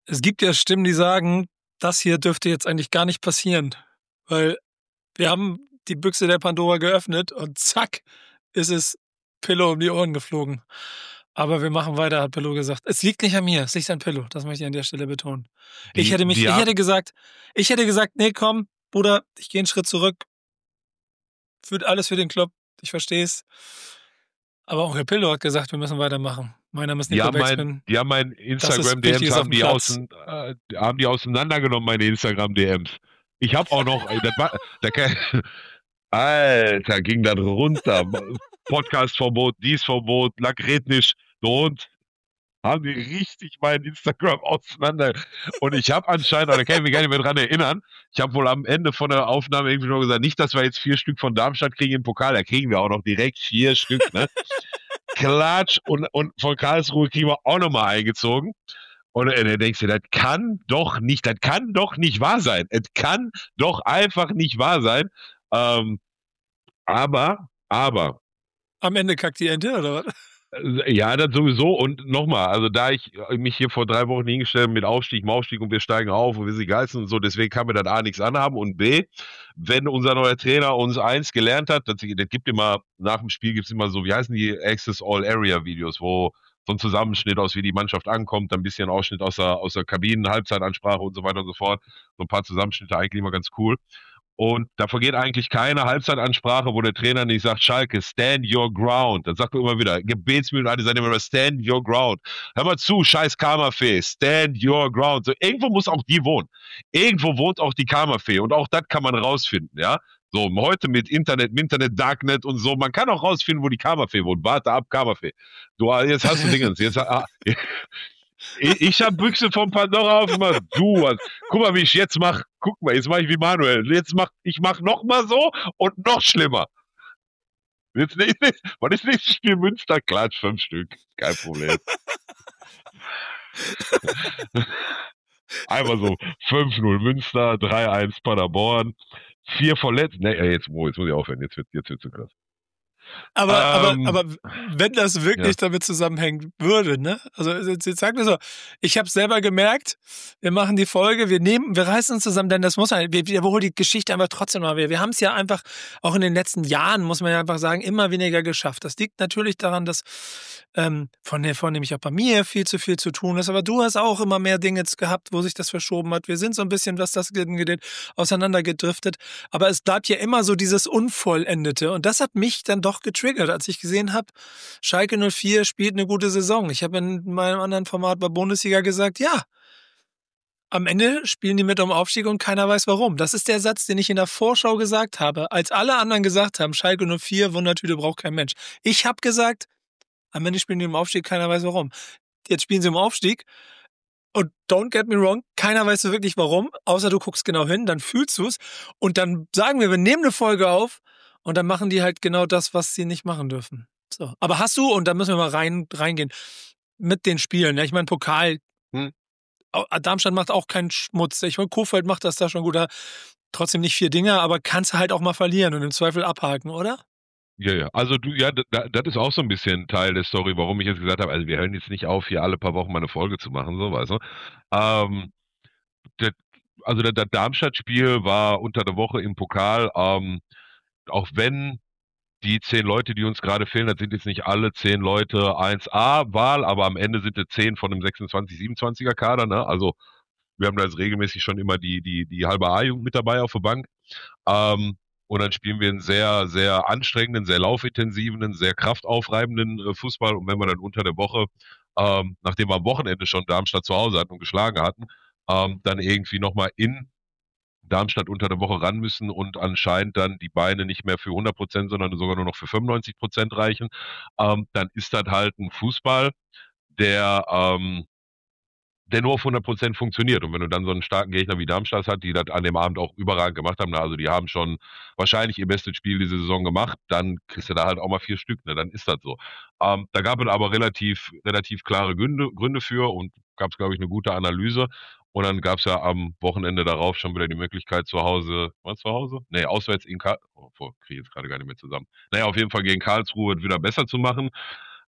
Es gibt ja Stimmen, die sagen, das hier dürfte jetzt eigentlich gar nicht passieren, weil wir haben die Büchse der Pandora geöffnet und zack, ist es Pillow um die Ohren geflogen. Aber wir machen weiter, hat Pillow gesagt. Es liegt nicht an mir, es liegt an Pillow. Das möchte ich an der Stelle betonen. Ich hätte gesagt, nee, komm, Bruder, ich gehe einen Schritt zurück. Für alles für den Club. Ich verstehe es. Aber Onkel Pillow hat gesagt, wir müssen weitermachen. Mein Name ist Nico Backspin. Die haben mein Das ist Instagram-DMs Wichtiges auf dem Platz. haben die auseinandergenommen, meine Instagram-DMs. Ich habe auch noch, Alter, ging das runter. Podcast-Verbot, dies Verbot, Lagretnisch, und haben die richtig mein Instagram auseinander. Und ich habe anscheinend, da kann ich mich gar nicht mehr dran erinnern, ich habe wohl am Ende von der Aufnahme irgendwie nur gesagt, nicht, dass wir jetzt 4 Stück von Darmstadt kriegen im Pokal, da kriegen wir auch noch direkt 4 Stück, ne? Klatsch, und von Karlsruhe kriegen wir auch nochmal eingezogen. Und dann denkst du, das kann doch nicht wahr sein. Es kann doch einfach nicht wahr sein. Aber, Am Ende kackt die Ente, oder was? ja, das sowieso. Und nochmal, also da ich mich hier vor 3 Wochen hingestellt habe mit Aufstieg, Maufstieg und wir steigen auf und wir sind geilsten und so, deswegen kann mir das A nichts anhaben, und B, wenn unser neuer Trainer uns eins gelernt hat, das gibt immer, nach dem Spiel gibt es immer so, wie heißen die, Access All Area Videos, wo so ein Zusammenschnitt aus, wie die Mannschaft ankommt, dann ein bisschen Ausschnitt aus der Kabinen, Halbzeitansprache und so weiter und so fort. So ein paar Zusammenschnitte, eigentlich immer ganz cool. Und da vergeht eigentlich keine Halbzeitansprache, wo der Trainer nicht sagt, Schalke, stand your ground. Das sagt er immer wieder. Gebetsmühlen, alle sagen immer, stand your ground. Hör mal zu, scheiß Karmafee, stand your ground. So, irgendwo muss auch die wohnen. Irgendwo wohnt auch die Karmafee. Und auch das kann man rausfinden, ja. So, heute mit Internet, Darknet und so, man kann auch rausfinden, wo die Karmafee wohnt. Warte ab, Karmafee. Du, jetzt hast du Dingens. Ich habe Büchse vom Pandora aufgemacht. Guck mal, wie ich jetzt mache. Guck mal, jetzt mache ich wie Manuel. Ich mach noch mal so und noch schlimmer. Was ist nächstes Spiel? Münster? Klatsch, 5 Stück. Kein Problem. Einfach so 5-0 Münster, 3-1 Paderborn, 4 verletzt. Ne, jetzt muss ich aufhören. Jetzt wird zu krass. Aber wenn das wirklich damit zusammenhängen würde, ne? Also jetzt sag mir so, ich habe selber gemerkt, wir machen die Folge, wir reißen uns zusammen, denn das muss wir wiederholen die Geschichte einfach trotzdem mal. Wir haben es ja einfach, auch in den letzten Jahren, muss man ja einfach sagen, immer weniger geschafft. Das liegt natürlich daran, dass von nämlich auch bei mir viel zu tun ist, aber du hast auch immer mehr Dinge gehabt, wo sich das verschoben hat. Wir sind so ein bisschen, was das geht, auseinandergedriftet, aber es bleibt ja immer so dieses Unvollendete, und das hat mich dann doch getriggert, als ich gesehen habe, Schalke 04 spielt eine gute Saison. Ich habe in meinem anderen Format bei Bundesliga gesagt, ja, am Ende spielen die mit um Aufstieg und keiner weiß warum. Das ist der Satz, den ich in der Vorschau gesagt habe, als alle anderen gesagt haben, Schalke 04, Wundertüte braucht kein Mensch. Ich habe gesagt, am Ende spielen die im Aufstieg, keiner weiß warum. Jetzt spielen sie im Aufstieg und don't get me wrong, keiner weiß so wirklich warum, außer du guckst genau hin, dann fühlst du es und dann sagen wir nehmen eine Folge auf und dann machen die halt genau das, was sie nicht machen dürfen. So. Aber hast du, und da müssen wir mal reingehen, mit den Spielen, ja, ich meine Pokal, Darmstadt macht auch keinen Schmutz, ich meine Kofeld macht das da schon gut, trotzdem nicht 4 Dinger, aber kannst halt auch mal verlieren und im Zweifel abhaken, oder? Ja. Also das ist auch so ein bisschen Teil der Story, warum ich jetzt gesagt habe, also wir hören jetzt nicht auf, hier alle paar Wochen mal eine Folge zu machen, so, weißt du. Das, also das Darmstadt-Spiel war unter der Woche im Pokal, auch wenn die 10 Leute, die uns gerade fehlen, das sind jetzt nicht alle 10 Leute 1A-Wahl, aber am Ende sind es 10 von einem 26, 27er Kader, ne? Also wir haben da jetzt regelmäßig schon immer die halbe A-Jugend mit dabei auf der Bank. Und dann spielen wir einen sehr, sehr anstrengenden, sehr laufintensiven, sehr kraftaufreibenden Fußball. Und wenn wir dann unter der Woche, nachdem wir am Wochenende schon Darmstadt zu Hause hatten und geschlagen hatten, dann irgendwie nochmal in Darmstadt unter der Woche ran müssen und anscheinend dann die Beine nicht mehr für 100%, sondern sogar nur noch für 95% reichen, dann ist das halt ein Fußball, der nur auf 100% funktioniert. Und wenn du dann so einen starken Gegner wie Darmstadt hast, die das an dem Abend auch überragend gemacht haben, also die haben schon wahrscheinlich ihr bestes Spiel diese Saison gemacht, dann kriegst du da halt auch mal 4 Stück, ne? Dann ist das so. Da gab es aber relativ klare Gründe für, und gab es, glaube ich, eine gute Analyse. Und dann gab es ja am Wochenende darauf schon wieder die Möglichkeit zu Hause, Nee, auswärts in Karlsruhe, kriege ich jetzt gerade gar nicht mehr zusammen. Naja, auf jeden Fall gegen Karlsruhe wieder besser zu machen.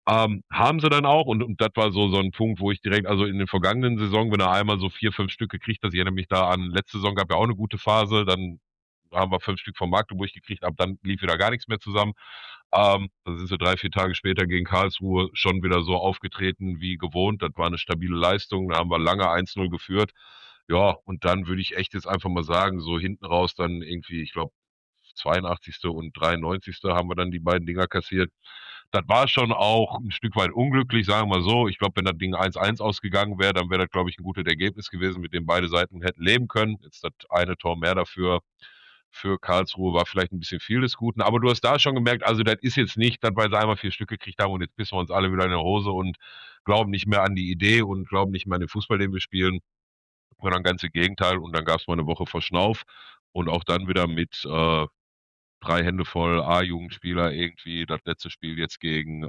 Haben sie dann auch und das war so ein Punkt, wo ich direkt, also in den vergangenen Saison, wenn er einmal so 4, 5 Stück gekriegt hat, ich erinnere mich da an, letzte Saison gab ja auch eine gute Phase, dann haben wir 5 Stück vom Magdeburg gekriegt, ab dann lief wieder gar nichts mehr zusammen. Dann sind sie 3, 4 Tage später gegen Karlsruhe schon wieder so aufgetreten wie gewohnt. Das war eine stabile Leistung. Da haben wir lange 1-0 geführt. Ja, und dann würde ich echt jetzt einfach mal sagen, so hinten raus dann irgendwie, ich glaube, 82. und 93. haben wir dann die beiden Dinger kassiert. Das war schon auch ein Stück weit unglücklich, sagen wir mal so. Ich glaube, wenn das Ding 1-1 ausgegangen wäre, dann wäre das, glaube ich, ein gutes Ergebnis gewesen, mit dem beide Seiten hätten leben können. Jetzt das eine Tor mehr dafür für Karlsruhe war vielleicht ein bisschen viel des Guten, aber du hast da schon gemerkt, also das ist jetzt nicht, dass weil sie einmal 4 Stück gekriegt haben und jetzt pissen wir uns alle wieder in der Hose und glauben nicht mehr an die Idee und glauben nicht mehr an den Fußball, den wir spielen, sondern ganz im Gegenteil. Und dann gab es mal eine Woche Verschnauf und auch dann wieder mit 3 Hände voll A-Jugendspieler irgendwie das letzte Spiel jetzt gegen,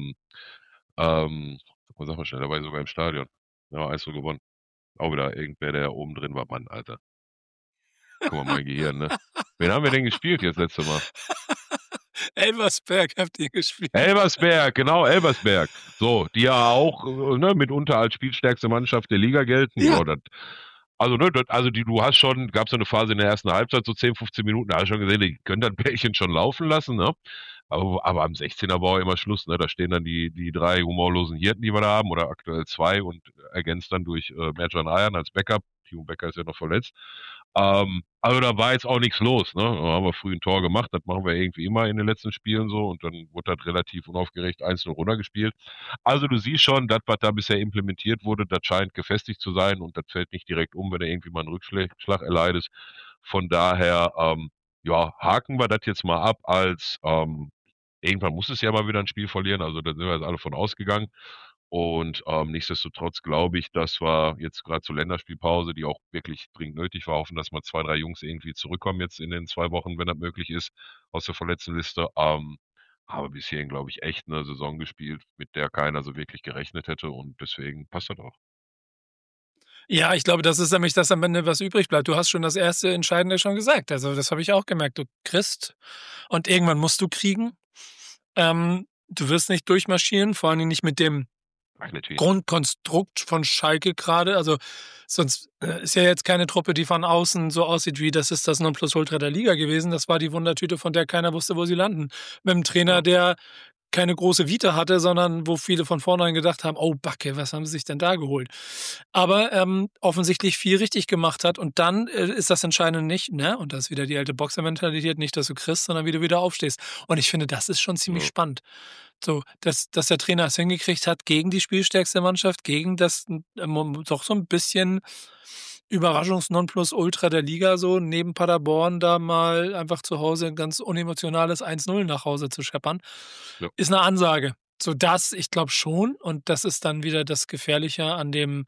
sag mal schnell, da war ich sogar im Stadion. Ja, 1-0 gewonnen. Auch wieder irgendwer, der oben drin war. Mann, Alter. Guck mal, mein Gehirn, ne? Wen haben wir denn gespielt jetzt letzte Mal? Elversberg habt ihr gespielt. Elversberg, genau, Elversberg. So, die ja auch ne, mitunter als spielstärkste Mannschaft der Liga gelten. Ja. Ja, also, ne, du hast schon, gab so eine Phase in der ersten Halbzeit, so 10, 15 Minuten, da hast du schon gesehen, die können das Bällchen schon laufen lassen, ne? Aber am 16er war auch immer Schluss, ne? Da stehen dann die 3 humorlosen Hirten, die wir da haben, oder aktuell 2 und ergänzt dann durch Mercan Ayan als Backup. Timo Becker ist ja noch verletzt. Also da war jetzt auch nichts los, ne? Da haben wir früh ein Tor gemacht, das machen wir irgendwie immer in den letzten Spielen so und dann wurde das relativ unaufgeregt 1-0 runtergespielt. Also du siehst schon, das, was da bisher implementiert wurde, das scheint gefestigt zu sein und das fällt nicht direkt um, wenn er irgendwie mal einen Rückschlag erleidet. Von daher, ja, haken wir das jetzt mal ab als irgendwann muss es ja mal wieder ein Spiel verlieren, also da sind wir jetzt alle von ausgegangen. Und nichtsdestotrotz glaube ich, dass wir jetzt gerade zur Länderspielpause, die auch wirklich dringend nötig war, hoffen, dass mal 2, 3 Jungs irgendwie zurückkommen jetzt in den 2 Wochen, wenn das möglich ist, aus der Verletztenliste. Aber bis hierhin, glaube ich, echt eine Saison gespielt, mit der keiner so wirklich gerechnet hätte und deswegen passt das auch. Ja, ich glaube, das ist nämlich das am Ende, was übrig bleibt. Du hast schon das erste Entscheidende schon gesagt. Also, das habe ich auch gemerkt. Du kriegst und irgendwann musst du kriegen. Du wirst nicht durchmarschieren, vor allen Dingen nicht mit dem Natürlich nicht. Grundkonstrukt von Schalke gerade. Also, sonst ist ja jetzt keine Truppe, die von außen so aussieht wie, das ist das Nonplusultra der Liga gewesen. Das war die Wundertüte, von der keiner wusste, wo sie landen. Mit einem Trainer, Ja. der keine große Vita hatte, sondern wo viele von vornherein gedacht haben: „Oh Backe, was haben sie sich denn da geholt?“ Aber, offensichtlich viel richtig gemacht hat und dann, ist das Entscheidende nicht, ne, und das ist wieder die alte Boxermentalität, nicht, dass du kriegst, sondern wie du wieder aufstehst. Und ich finde, das ist schon ziemlich Ja. spannend. So, dass der Trainer es hingekriegt hat, gegen die spielstärkste Mannschaft, gegen das, doch so ein bisschen Überraschungs-Nonplusultra der Liga so neben Paderborn da mal einfach zu Hause 'n ganz unemotionales 1-0 nach Hause zu scheppern, Ja. ist 'ne Ansage. So das ich glaube schon und das ist dann wieder das Gefährliche an dem,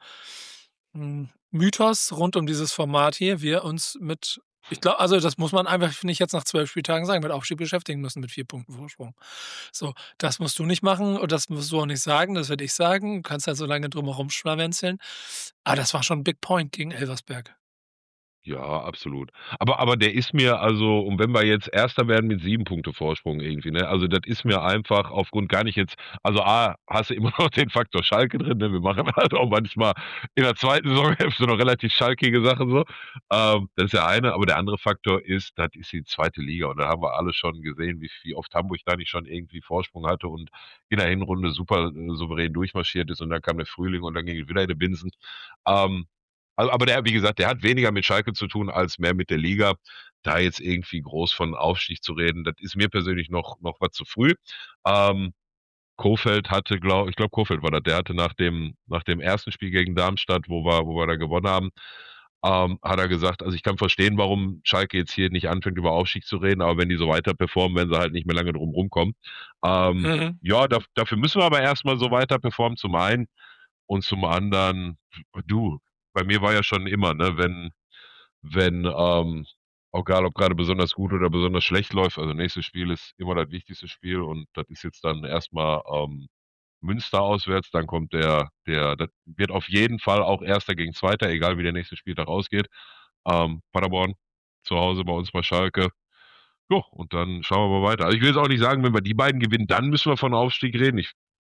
Mythos rund um dieses Format hier, wir uns mit ich glaube also, das muss man einfach, finde ich, jetzt nach 12 Spieltagen sagen, mit Aufstieg beschäftigen müssen mit 4 Punkten Vorsprung. So, das musst du nicht machen und das musst du auch nicht sagen, das werde ich sagen. Du kannst halt so lange drum herum schlawenzeln. Aber das war schon 'n Big Point gegen Elversberg. Ja, absolut. Aber der ist mir also und wenn wir jetzt Erster werden mit 7 Punkte Vorsprung irgendwie, ne? Also, das ist mir einfach aufgrund gar nicht jetzt also, A, hast du immer noch den Faktor Schalke drin, ne? Wir machen halt auch manchmal in der zweiten Saisonhälfte noch relativ schalkige Sachen so. Das ist der eine, aber der andere Faktor ist, das ist die zweite Liga und da haben wir alle schon gesehen, wie oft Hamburg da nicht schon irgendwie Vorsprung hatte und in der Hinrunde super, souverän durchmarschiert ist und dann kam der Frühling und dann ging es wieder in die Binsen. Ähm, aber der, wie gesagt, der hat weniger mit Schalke zu tun als mehr mit der Liga. Da jetzt irgendwie groß von Aufstieg zu reden, das ist mir persönlich noch was zu früh. Ähm, Kofeld hatte, ich glaube Kofeld war das, der hatte nach dem ersten Spiel gegen Darmstadt, wo wir da gewonnen haben, hat er gesagt, also ich kann verstehen, warum Schalke jetzt hier nicht anfängt, über Aufstieg zu reden, aber wenn die so weiter performen, werden sie halt nicht mehr lange drum rumkommen. Mhm. Ja, dafür müssen wir aber erstmal so weiter performen, zum einen. Und zum anderen, du, bei mir war ja schon immer, ne, wenn, auch egal ob gerade besonders gut oder besonders schlecht läuft, also nächstes Spiel ist immer das wichtigste Spiel und das ist jetzt dann erstmal Münster auswärts, dann kommt das wird auf jeden Fall auch Erster gegen Zweiter, egal wie der nächste Spieltag ausgeht. Paderborn zu Hause bei uns bei Schalke. Ja, und dann schauen wir mal weiter. Also ich will jetzt auch nicht sagen, wenn wir die beiden gewinnen, dann müssen wir von Aufstieg reden.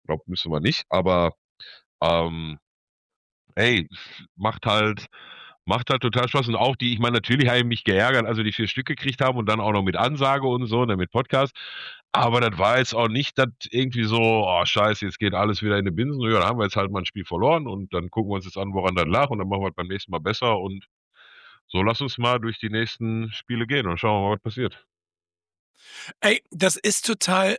glaube, müssen wir nicht, aber ähm, ey, macht halt, macht halt total Spaß. Und auch die, ich meine, natürlich habe ich mich geärgert, also die 4 Stück gekriegt haben und dann auch noch mit Ansage und so, ne, mit Podcast. Aber das war jetzt auch nicht, dass irgendwie so, oh scheiße, jetzt geht alles wieder in die Binsen. Ja, da haben wir jetzt halt mal ein Spiel verloren und dann gucken wir uns jetzt an, woran das lag und dann machen wir es beim nächsten Mal besser und so lass uns mal durch die nächsten Spiele gehen und schauen wir mal, was passiert. Ey, das ist total,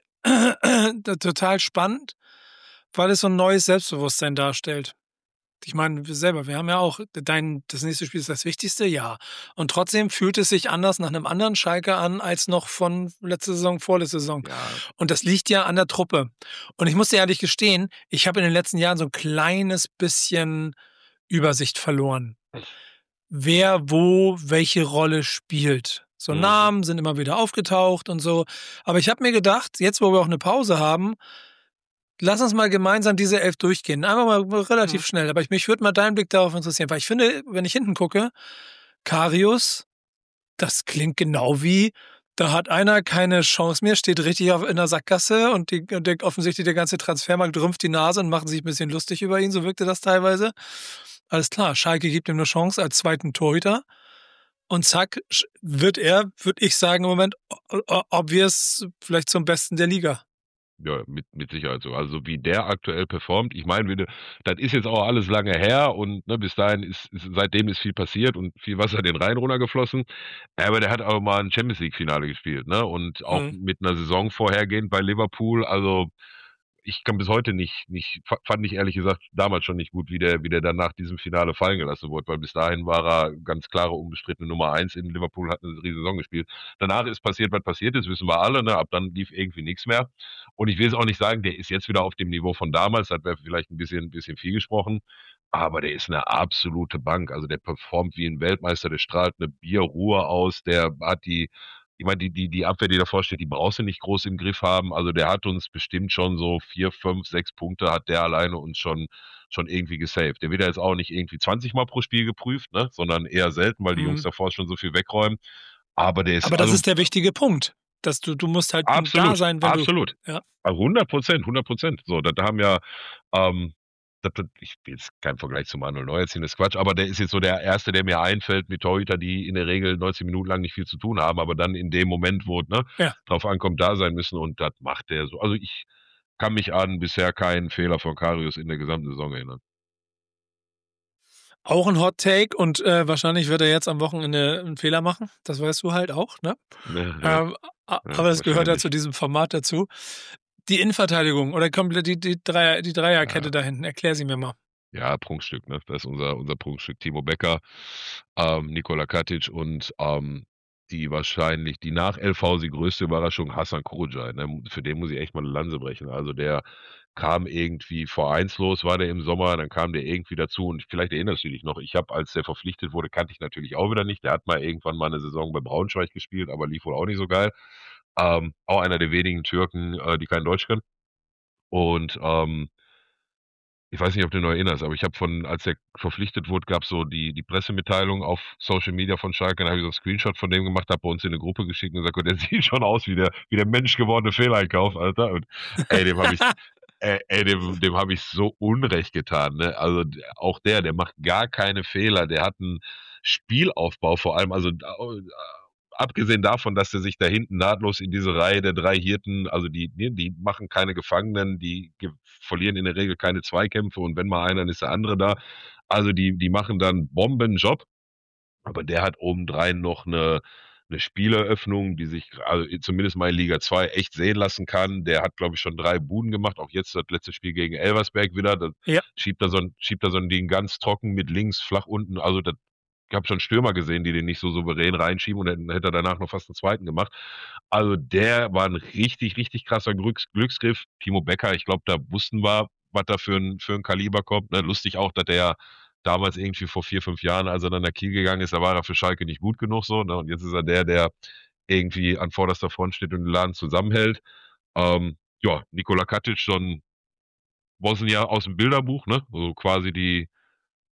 total spannend, weil es so ein neues Selbstbewusstsein darstellt. Ich meine, wir selber, wir haben ja auch das nächste Spiel ist das Wichtigste, ja. Und trotzdem fühlt es sich anders nach einem anderen Schalke an, als noch von letzter Saison, vorletzte Saison. Ja, Und das liegt ja an der Truppe. Und ich muss dir ehrlich gestehen, ich habe in den letzten Jahren so ein kleines bisschen Übersicht verloren. Wer wo welche Rolle spielt. So mhm. Namen sind immer wieder aufgetaucht und so. Aber ich habe mir gedacht, jetzt wo wir auch eine Pause haben, lass uns mal gemeinsam diese 11 durchgehen. Einfach mal Mhm. relativ schnell. Aber mich würde mal dein Blick darauf interessieren, weil ich finde, wenn ich hinten gucke, Karius, das klingt genau wie, da hat einer keine Chance mehr, steht richtig in der Sackgasse und offensichtlich der ganze Transfermarkt rümpft die Nase und machen sich ein bisschen lustig über ihn. So wirkte das teilweise. Alles klar, Schalke gibt ihm eine Chance als zweiten Torhüter. Und zack, würde ich sagen, im Moment, obvious, vielleicht zum Besten der Liga. Ja, mit Sicherheit so. Also wie der aktuell performt, ich meine, das ist jetzt auch alles lange her und ne, bis dahin seitdem ist viel passiert und viel Wasser den Rhein runtergeflossen. Aber der hat auch mal ein Champions League-Finale gespielt, ne? Und auch Mhm. mit einer Saison vorhergehend bei Liverpool. Also ich kann bis heute fand ich ehrlich gesagt damals schon nicht gut, wie der dann nach diesem Finale fallen gelassen wurde, weil bis dahin war er ganz klare, unbestrittene Nummer eins in Liverpool, hat eine riesige Saison gespielt. Danach ist passiert, was passiert ist, wissen wir alle, ne? Ab dann lief irgendwie nichts mehr. Und ich will es auch nicht sagen, der ist jetzt wieder auf dem Niveau von damals, das wäre vielleicht ein bisschen viel gesprochen, aber der ist eine absolute Bank. Also der performt wie ein Weltmeister, der strahlt eine Bierruhe aus, der hat ich meine, die Abwehr, die davor steht, die brauchst du nicht groß im Griff haben. Also der hat uns bestimmt schon so 4, 5, 6 Punkte hat der alleine uns schon irgendwie gesaved. Der wird ja jetzt auch nicht irgendwie 20 Mal pro Spiel geprüft, ne, sondern eher selten, weil die Jungs Mhm. davor schon so viel wegräumen. Aber der ist, Aber das also ist der wichtige Punkt, dass du musst halt da absolut, sein, wenn du, absolut. ja. 100%, 100%. So, da haben ja, ich will jetzt keinen Vergleich zu Manuel Neuer ziehen, das ist Quatsch, aber der ist jetzt so der Erste, der mir einfällt mit Torhüter, die in der Regel 90 Minuten lang nicht viel zu tun haben, aber dann in dem Moment, wo ne, Ja. drauf ankommt, da sein müssen und das macht der so. Also ich kann mich an bisher keinen Fehler von Karius in der gesamten Saison erinnern. Auch ein Hot Take und wahrscheinlich wird er jetzt am Wochenende einen Fehler machen. Das weißt du halt auch, ne? Ja, ja, Ähm, ja, aber es gehört ja zu wahrscheinlich. diesem Format dazu. Die Innenverteidigung oder komplett die Dreierkette Ja, da hinten, erklär sie mir mal. ja, Prunkstück, ne? Das ist unser Prunkstück. Timo Becker, Nikola Katic und die wahrscheinlich die nach LV die größte Überraschung, Hasan Kurucay. Ne? Für den muss ich echt mal eine Lanze brechen. Also der kam irgendwie vereinslos, war der im Sommer, dann kam der irgendwie dazu und vielleicht erinnerst du dich noch, ich habe, als der verpflichtet wurde, kannte ich natürlich auch wieder nicht. Der hat mal irgendwann mal eine Saison bei Braunschweig gespielt, aber lief wohl auch nicht so geil. Auch einer der wenigen Türken, die kein Deutsch können. Und ich weiß nicht, ob du dich noch erinnerst, aber ich habe als er verpflichtet wurde, gab es so die Pressemitteilung auf Social Media von Schalke, dann habe ich so einen Screenshot von dem gemacht, habe bei uns in eine Gruppe geschickt und gesagt, der sieht schon aus wie der menschgewordene Fehleinkauf, Alter. Und ey, dem habe ich so Unrecht getan, ne? Also auch der macht gar keine Fehler, der hat einen Spielaufbau vor allem, also abgesehen davon, dass er sich da hinten nahtlos in diese Reihe der 3 Hirten, also die machen keine Gefangenen, verlieren in der Regel keine Zweikämpfe und wenn mal einer, dann ist der andere da. Also die machen dann Bombenjob, aber der hat obendrein noch eine Spieleröffnung, die sich also zumindest mal in Liga 2 echt sehen lassen kann. Der hat, glaube ich, schon 3 Buden gemacht, auch jetzt das letzte Spiel gegen Elversberg wieder. Da Ja. schiebt er so ein Ding ganz trocken mit links, flach unten. Also ich habe schon Stürmer gesehen, die den nicht so souverän reinschieben und dann hätte er danach noch fast einen zweiten gemacht. Also der war ein richtig, richtig krasser Glücksgriff. Timo Becker, ich glaube, da wussten wir, was da für ein Kaliber kommt. Ne? Lustig auch, dass der damals irgendwie vor 4, 5 Jahren, als er dann nach Kiel gegangen ist, da war er für Schalke nicht gut genug so. Ne? Und jetzt ist er der irgendwie an vorderster Front steht und den Laden zusammenhält. Ja, Nikola Katic, so ein Bosnier aus dem Bilderbuch, ne? Also quasi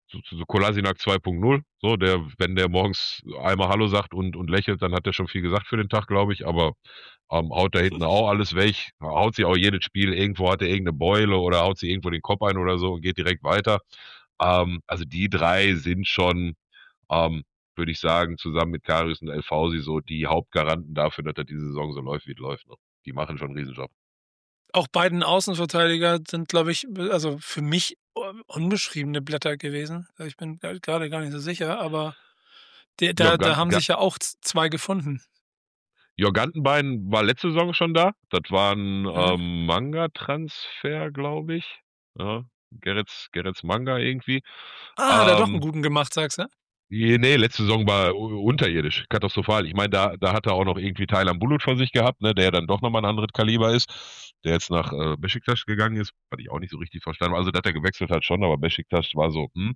so Kolasinac 2.0, so, der, wenn der morgens einmal Hallo sagt und lächelt, dann hat er schon viel gesagt für den Tag, glaube ich, aber haut da hinten auch alles weg, haut sich auch jedes Spiel, irgendwo hat er irgendeine Beule oder haut sich irgendwo den Kopf ein oder so und geht direkt weiter. Also die drei sind schon, ähm, würde ich sagen, zusammen mit Karius und El Fausi so die Hauptgaranten dafür, dass das diese Saison so läuft, wie es läuft. Ne? Die machen schon einen Riesenjob. Auch beiden Außenverteidiger sind, glaube ich, also für mich unbeschriebene Blätter gewesen. Ich bin gerade gar nicht so sicher, aber Ja, da haben sich ja auch zwei gefunden. Jörg Gantenbein war letzte Saison schon da. Das war ein Ja. Manga-Transfer, glaube ich. Ja, Gerrits Manga irgendwie. Ah, hat er doch einen Ähm, guten gemacht, sagst du? nee, letzte Saison war unterirdisch, katastrophal. Ich meine, da hat er auch noch irgendwie Taylan Bulut von sich gehabt, ne, der dann doch nochmal ein anderes Kaliber ist, der jetzt nach Beşiktaş gegangen ist, was ich auch nicht so richtig verstanden habe. Also, dass er gewechselt hat schon, aber Beşiktaş war so, hm.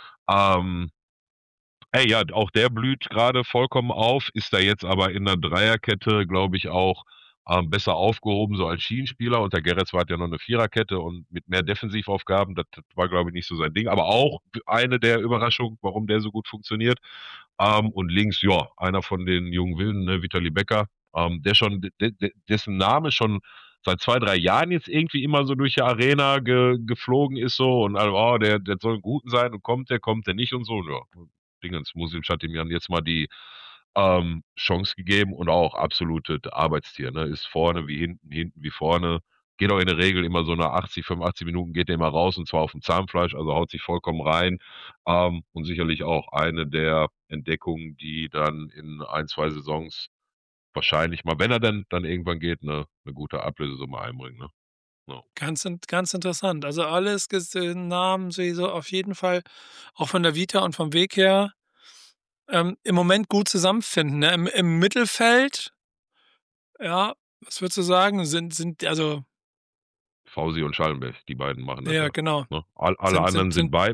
Ähm, Ey, ja, auch der blüht gerade vollkommen auf, ist da jetzt aber in der Dreierkette, glaube ich, auch besser aufgehoben, so als Schienenspieler. Unter Gerrits war es ja noch eine Viererkette und mit mehr Defensivaufgaben, das war, glaube ich, nicht so sein Ding. Aber auch eine der Überraschungen, warum der so gut funktioniert. Und links, ja, einer von den jungen Wilden, ne, Vitali Becker, der schon, dessen Name schon seit 2, 3 Jahren jetzt irgendwie immer so durch die Arena geflogen ist so und also, oh, der soll einen guten sein und kommt der nicht und so. Ja, Dingens Muslims hat ihm dann jetzt mal die Chance gegeben und auch absolute Arbeitstier. Ne? Ist vorne wie hinten, hinten wie vorne. Geht auch in der Regel immer so nach 80, 85 Minuten geht er immer raus und zwar auf dem Zahnfleisch, also haut sich vollkommen rein. Und sicherlich auch eine der Entdeckungen, die dann in 1, 2 Saisons wahrscheinlich mal, wenn er dann irgendwann geht, eine gute Ablösesumme einbringt. Ne? Ja. Ganz interessant. Also alles Namen sowieso auf jeden Fall auch von der Vita und vom Weg her im Moment gut zusammenfinden. Ne? Im Mittelfeld, ja, was würdest du sagen, sind also, Fausi und Schallenberg, die beiden machen das ja, ja. genau, Ne? Alle anderen sind sind, bei,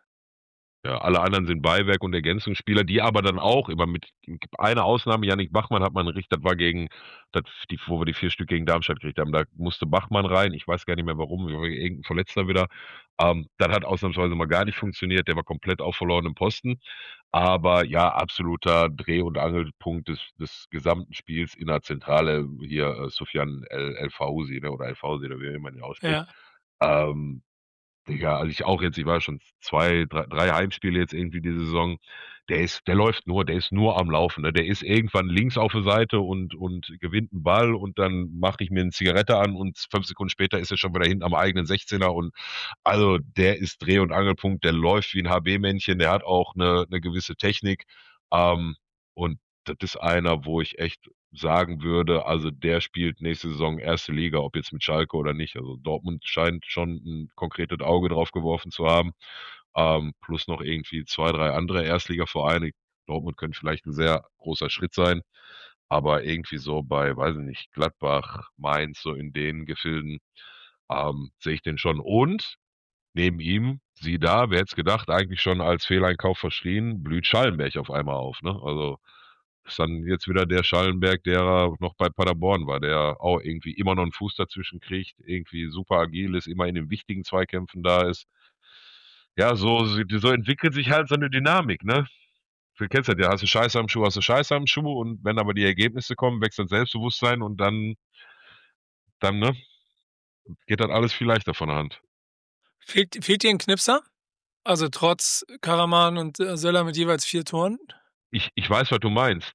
ja, alle anderen sind Beiwerk und Ergänzungsspieler, die aber dann auch immer mit einer Ausnahme, Yannick Bachmann hat man richtig, das war gegen, wo wir die 4 Stück gegen Darmstadt gekriegt haben, da musste Bachmann rein, ich weiß gar nicht mehr warum, irgendein Verletzter wieder. Das hat ausnahmsweise mal gar nicht funktioniert, der war komplett auf verlorenem Posten. Aber ja, absoluter Dreh- und Angelpunkt des gesamten Spiels in der Zentrale hier, Sufjan El Fauzi, ne, oder El Fauzi, oder wie man ihn ausspricht. ja, Ähm, Digga, also ich auch jetzt, ich war schon 2, 3 Heimspiele jetzt irgendwie diese Saison. Der läuft nur, der ist nur am Laufen. Ne? Der ist irgendwann links auf der Seite und gewinnt einen Ball und dann mache ich mir eine Zigarette an und 5 Sekunden später ist er schon wieder hinten am eigenen 16er und also der ist Dreh- und Angelpunkt, der läuft wie ein HB-Männchen, der hat auch eine gewisse Technik. Ähm, und das ist einer, wo ich echt sagen würde, also der spielt nächste Saison erste Liga, ob jetzt mit Schalke oder nicht. Also Dortmund scheint schon ein konkretes Auge drauf geworfen zu haben. Plus noch irgendwie 2, 3 andere Erstligavereine. Dortmund könnte vielleicht ein sehr großer Schritt sein. Aber irgendwie so bei, weiß ich nicht, Gladbach, Mainz, so in den Gefilden, sehe ich den schon. Und neben ihm, sieh da, wer hätte es gedacht, eigentlich schon als Fehleinkauf verschrien, blüht Schallenberg auf einmal auf. Ne? Also ist dann jetzt wieder der Schallenberg, der noch bei Paderborn war, der auch irgendwie immer noch einen Fuß dazwischen kriegt, irgendwie super agil ist, immer in den wichtigen Zweikämpfen da ist. Ja, so entwickelt sich halt so eine Dynamik, ne? Du kennst das ja, hast du Scheiße am Schuh und wenn aber die Ergebnisse kommen, wächst das Selbstbewusstsein und dann, ne, geht das alles viel leichter von der Hand. fehlt dir ein Knipser? Also trotz Karaman und Söller mit jeweils 4 Toren? Ich weiß, was du meinst.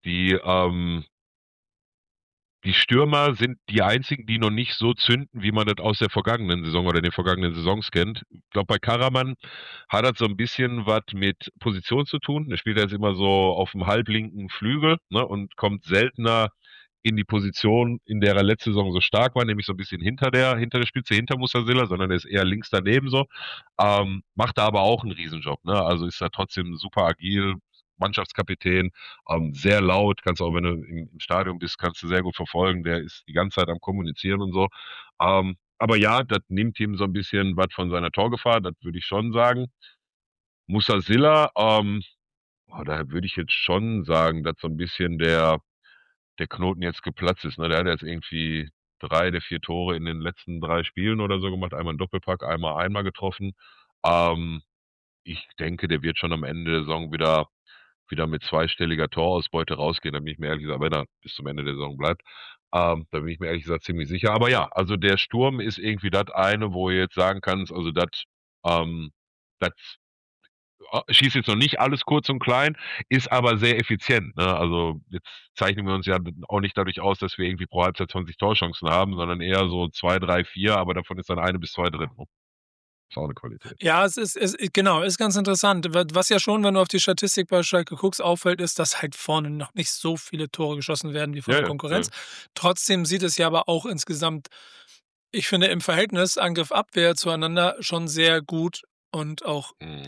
Die Stürmer sind die einzigen, die noch nicht so zünden, wie man das aus der vergangenen Saison oder den vergangenen Saisons kennt. Ich glaube, bei Karaman hat das so ein bisschen was mit Position zu tun. Der spielt jetzt immer so auf dem halblinken Flügel, ne, und kommt seltener in die Position, in der er letzte Saison so stark war, nämlich so ein bisschen hinter der Spitze, hinter Musasilla, sondern er ist eher links daneben so. Macht da aber auch einen Riesenjob, ne? Also ist da trotzdem super agil, Mannschaftskapitän, sehr laut, kannst auch, wenn du im Stadion bist, kannst du sehr gut verfolgen. Der ist die ganze Zeit am Kommunizieren und so. Aber ja, das nimmt ihm so ein bisschen was von seiner Torgefahr, das würde ich schon sagen. Musa Silla, da würde ich jetzt schon sagen, dass so ein bisschen der Knoten jetzt geplatzt ist. Ne? Der hat jetzt irgendwie 3 der 4 Tore in den letzten 3 Spielen oder so gemacht. Einmal einen Doppelpack, einmal getroffen. Ähm, ich denke, der wird schon am Ende der Saison wieder mit zweistelliger Torausbeute rausgehen. Da bin ich mir ehrlich gesagt, wenn er bis zum Ende der Saison bleibt, da bin ich mir ehrlich gesagt ziemlich sicher. Aber ja, also der Sturm ist irgendwie das eine, wo du jetzt sagen kannst, also ähm, das schießt jetzt noch nicht alles kurz und klein, ist aber sehr effizient. Ne? Also jetzt zeichnen wir uns ja auch nicht dadurch aus, dass wir irgendwie pro Halbzeit 20 Torchancen haben, sondern eher so 2, 3, 4, aber davon ist dann 1 bis 2 drin. Ne? Ist auch eine Qualität. Ja, genau, ist ganz interessant. Was ja schon, wenn du auf die Statistik bei Schalke guckst, auffällt, ist, dass halt vorne noch nicht so viele Tore geschossen werden wie von Ja, der ja, ja. Konkurrenz. Trotzdem sieht es ja aber auch insgesamt, ich finde, im Verhältnis Angriff-Abwehr zueinander schon sehr gut und auch, Mhm.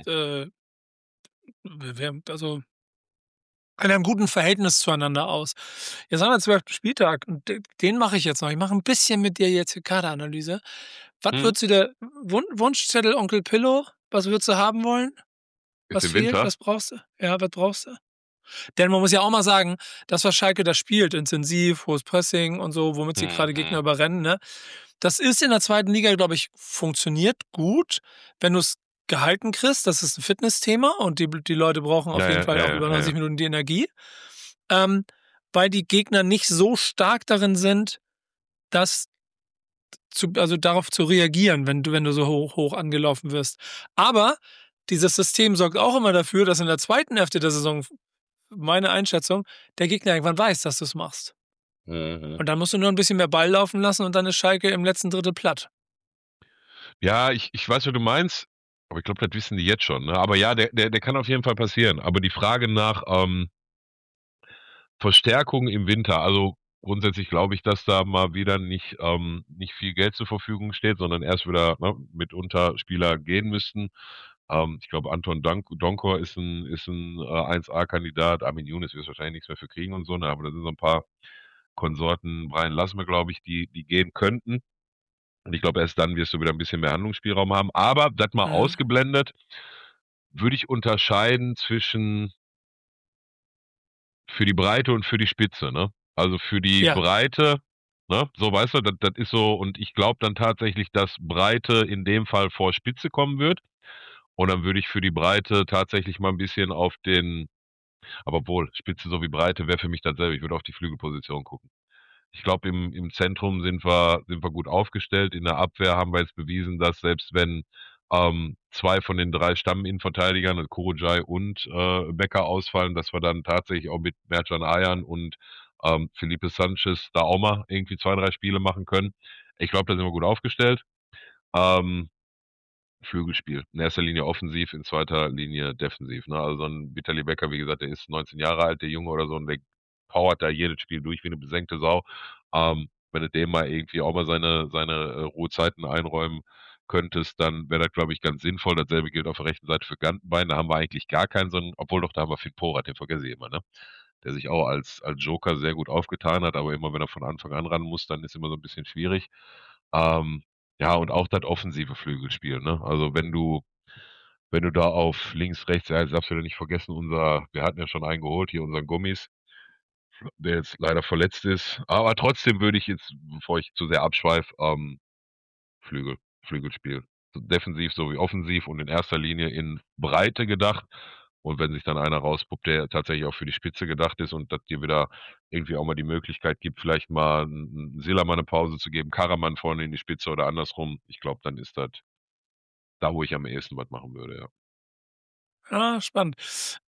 also in einem guten Verhältnis zueinander aus. Jetzt haben wir 12. Spieltag und den mache ich jetzt noch. Ich mache ein bisschen mit dir jetzt die Kaderanalyse. Was Mhm. würdest du der Wunschzettel Onkel Pillow? Was würdest du haben wollen? Ist Was im fehlt? Winter. Was brauchst du? Ja, was brauchst du? Denn man muss ja auch mal sagen, das, was Schalke da spielt, intensiv, hohes Pressing und so, womit sie gerade Gegner Mhm. überrennen, ne? Das ist in der zweiten Liga, glaube ich, funktioniert gut, wenn du es gehalten kriegst. Das ist ein Fitnessthema und die Leute brauchen auf Ja, jeden ja, Fall ja, auch ja, über ja, 90 ja. Minuten die Energie, ähm, weil die Gegner nicht so stark darin sind, das also darauf zu reagieren, wenn du so hoch angelaufen wirst. Aber dieses System sorgt auch immer dafür, dass in der zweiten Hälfte der Saison, meine Einschätzung, der Gegner irgendwann weiß, dass du es machst. Mhm. Und dann musst du nur ein bisschen mehr Ball laufen lassen und dann ist Schalke im letzten Drittel platt. Ja, ich weiß, was du meinst, aber ich glaube, das wissen die jetzt schon. Ne? Aber ja, der kann auf jeden Fall passieren. Aber die Frage nach Verstärkung im Winter, also grundsätzlich glaube ich, dass da mal wieder nicht viel Geld zur Verfügung steht, sondern erst wieder mitunter Spieler gehen müssten. Ich glaube, Anton Donkor ist ein 1A-Kandidat. Armin Younes wird wahrscheinlich nichts mehr für kriegen und so, ne? Aber da sind so ein paar Konsorten, Brian Lassme, glaube ich, die gehen könnten. Und ich glaube, erst dann wirst du wieder ein bisschen mehr Handlungsspielraum haben. Aber das mal Mhm. ausgeblendet, würde ich unterscheiden zwischen für die Breite und für die Spitze, ne? Also für die Ja. Breite, ne? So weißt du, das ist so, und ich glaube dann tatsächlich, dass Breite in dem Fall vor Spitze kommen wird. Und dann würde ich für die Breite tatsächlich mal ein bisschen auf den, aber obwohl, Spitze sowie Breite wäre für mich dasselbe. Ich würde auf die Flügelposition gucken. Ich glaube, im Zentrum sind wir gut aufgestellt. In der Abwehr haben wir jetzt bewiesen, dass selbst wenn zwei von den drei Stamminnenverteidigern, also Kurujai und Becker ausfallen, dass wir dann tatsächlich auch mit Mercan Ayan und Felipe Sanchez da auch mal irgendwie 2, 3 Spiele machen können. Ich glaube, da sind wir gut aufgestellt. Ähm, Flügelspiel. In erster Linie offensiv, in zweiter Linie defensiv. Ne? Also so ein Vitali Becker, wie gesagt, der ist 19 Jahre alt, der Junge oder so, und der powert da jedes Spiel durch wie eine besenkte Sau. Wenn du dem mal irgendwie auch mal seine Ruhezeiten einräumen könntest, dann wäre das, glaube ich, ganz sinnvoll. Dasselbe gilt auf der rechten Seite für Gantenbein. Da haben wir eigentlich gar keinen, so einen, obwohl doch, da haben wir Finn Porat, den vergesse ich immer, ne? Der sich auch als Joker sehr gut aufgetan hat, aber immer wenn er von Anfang an ran muss, dann ist immer so ein bisschen schwierig. Ähm, ja, und auch das offensive Flügelspiel, ne? Also wenn du da auf links, rechts, ja, jetzt darfst du ja nicht vergessen, wir hatten ja schon einen geholt, hier unseren Gummis, der jetzt leider verletzt ist. Aber trotzdem würde ich jetzt, bevor ich zu sehr abschweife, Flügelspiel. So defensiv sowie offensiv und in erster Linie in Breite gedacht. Und wenn sich dann einer rauspuppt, der tatsächlich auch für die Spitze gedacht ist und das dir wieder irgendwie auch mal die Möglichkeit gibt, vielleicht mal Sillermann eine Pause zu geben, Karaman vorne in die Spitze oder andersrum, ich glaube, dann ist das da, wo ich am ehesten was machen würde, ja. Ah, spannend.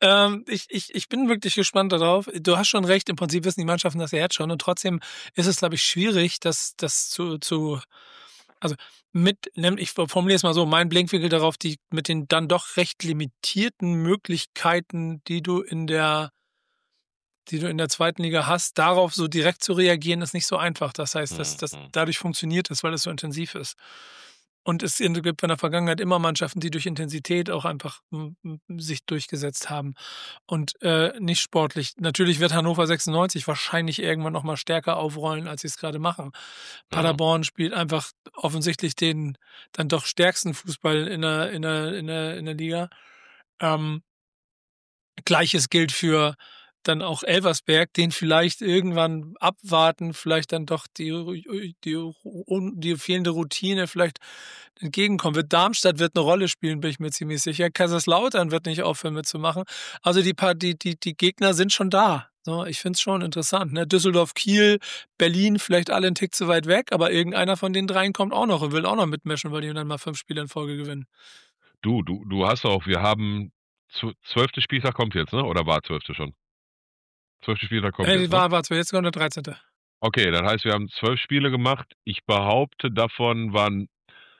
Ich bin wirklich gespannt darauf. Du hast schon recht, im Prinzip wissen die Mannschaften das ja jetzt schon und trotzdem ist es, glaube ich, schwierig, das also ich formuliere es mal so, mein Blickwinkel darauf, die mit den dann doch recht limitierten Möglichkeiten, die du in der zweiten Liga hast, darauf so direkt zu reagieren, ist nicht so einfach. Das heißt, dass Mhm, das mhm. dadurch funktioniert es, weil es so intensiv ist. Und es gibt in der Vergangenheit immer Mannschaften, die durch Intensität auch einfach sich durchgesetzt haben und nicht sportlich. Natürlich wird Hannover 96 wahrscheinlich irgendwann noch mal stärker aufrollen, als sie es gerade machen. Mhm. Paderborn spielt einfach offensichtlich den dann doch stärksten Fußball in der Liga. Ähm, Gleiches gilt für dann auch Elversberg, den vielleicht irgendwann abwarten, vielleicht dann doch die fehlende Routine vielleicht entgegenkommen wird. Darmstadt wird eine Rolle spielen, bin ich mir ziemlich sicher. Kaiserslautern wird nicht aufhören mitzumachen. Also die Gegner sind schon da. So, ich finde es schon interessant. Ne? Düsseldorf, Kiel, Berlin, vielleicht alle einen Tick zu weit weg, aber irgendeiner von den dreien kommt auch noch und will auch noch mitmischen, weil die dann mal 5 Spiele in Folge gewinnen. Du hast auch, wir haben 12. Spieltag kommt jetzt, ne? Oder war 12. schon? 12. Spieltag kommt jetzt, ne? War jetzt kommt der 13. Okay, das heißt, wir haben 12 Spiele gemacht. Ich behaupte, davon waren